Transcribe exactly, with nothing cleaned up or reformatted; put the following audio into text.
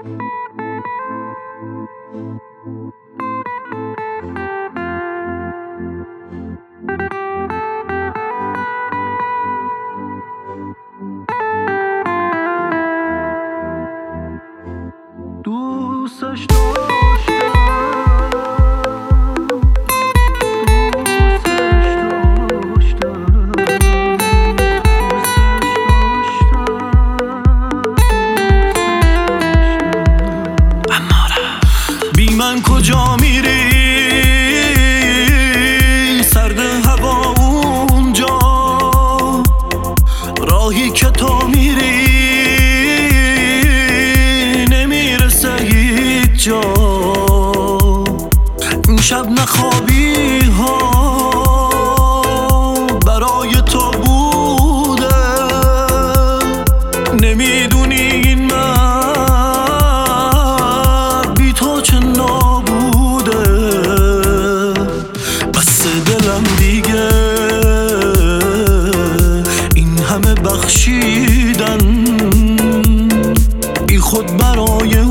دوستش داشتم، دوستش داشتم، اما بی من کجا میری؟ سرد هوا اونجا، راهی که تو میری جا. این شب نخوابی ها برای تو بوده، نمیدونی این مرد بی تو چه نابوده. بس دلم دیگه این همه بخشیدن بی خود برای